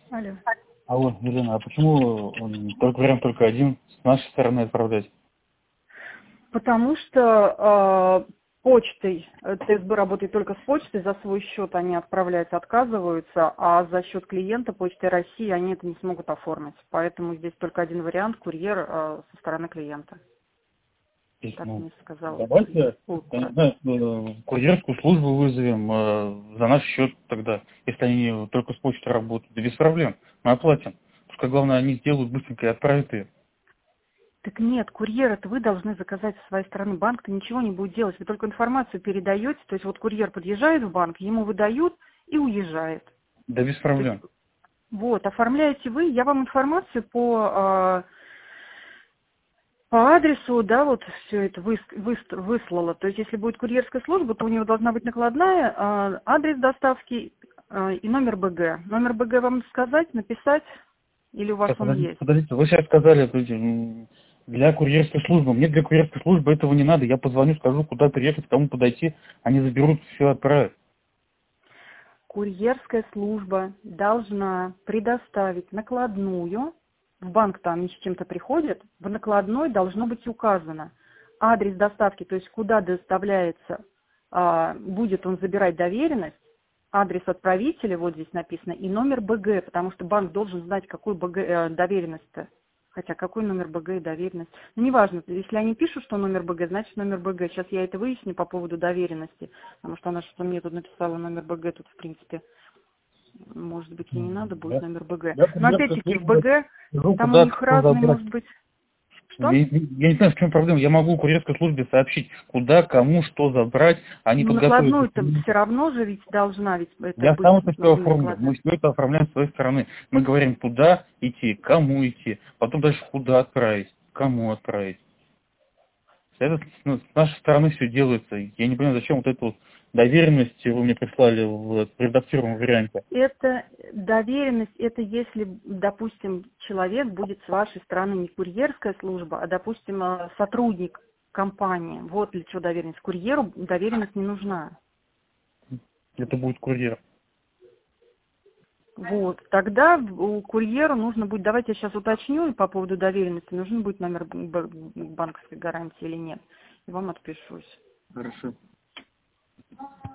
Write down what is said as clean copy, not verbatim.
Алло. Алло, Елена, а почему только вариант только один с нашей стороны отправлять? Потому что почтой, ТСБ работает только с почтой, за свой счет они отправлять отказываются, а за счет клиента Почты России они это не смогут оформить. Поэтому здесь только один вариант, курьер со стороны клиента. То есть, Так мне сказал давайте, я не курьер. знаю, курьерскую службу вызовем за наш счет тогда, если они только с почтой работают. Да без проблем, мы оплатим. Пускай, главное, они сделают быстренько и отправят ее. Так нет, курьер это вы должны заказать со своей стороны. Банк-то ничего не будет делать. Вы только информацию передаете. То есть вот курьер подъезжает в банк, ему выдают и уезжает. Да без То есть проблем. вот, оформляете вы, я вам информацию по адресу, да, вот все это выслала. То есть если будет курьерская служба, то у него должна быть накладная, адрес доставки и номер БГ. Номер БГ вам сказать, написать, или у вас Так, он подождите, есть? подождите, вы сейчас сказали, для курьерской службы. Мне для курьерской службы этого не надо. Я позвоню, скажу, куда приехать, к кому подойти. Они заберут, все отправят. Курьерская служба должна предоставить накладную, в банк там они с чем-то приходят, в накладной должно быть указано адрес доставки, то есть куда доставляется, будет он забирать доверенность, адрес отправителя, вот здесь написано, и номер БГ, потому что банк должен знать, какой БГ, доверенность-то. Хотя какой номер БГ и доверенность. Ну, неважно, если они пишут, что номер БГ, значит номер БГ. Сейчас я это выясню по поводу доверенности, потому что она что-то мне тут написала номер БГ, тут в принципе, может быть, и не надо будет Я, номер БГ. я Но курьерской опять-таки в службе БГ, скажу, там у куда них что разный, забрать. может быть, что? Я не знаю, в чем проблема. Я могу курьерской службе сообщить, куда, кому, что забрать. Они Ну, подготовят накладную-то документы. все равно же ведь должна ведь это Я быть, сам это все нужны оформлю. Мы накладные. все это оформляем с своей стороны. Мы говорим, куда идти, кому идти, потом дальше куда отправить, кому отправить. Это с нашей стороны все делается. Я не понимаю, зачем вот эту вот доверенность вы мне прислали в редактированном варианте. Это доверенность, это если, допустим, человек будет с вашей стороны не курьерская служба, а, допустим, сотрудник компании. Вот для чего доверенность. Курьеру доверенность не нужна. Это будет курьер. Вот. Тогда у курьера нужно будет, давайте я сейчас уточню по поводу доверенности, нужен будет номер банковской гарантии или нет. И вам отпишусь. Хорошо.